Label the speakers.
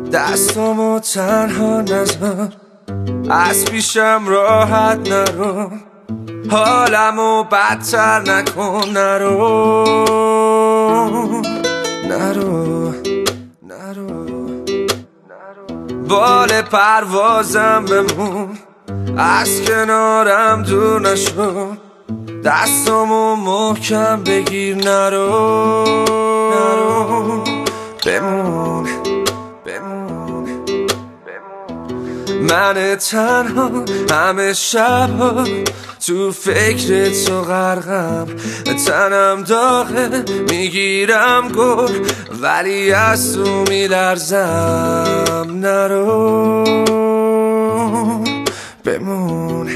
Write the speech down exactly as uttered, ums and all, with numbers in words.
Speaker 1: دستامو تنها نذار، از پیشم راحت نرو، حالمو بدتر نکن. نرو نرو نرو بال پروازم بمون، از کنارم دور نشو، دستامو محکم بگیر. نرو نرو بمون بمون من تنها همه شبها تو فکر تو غرقم، تنم داغه میگیرم گل ولی از تو میلرزم. نرو بمون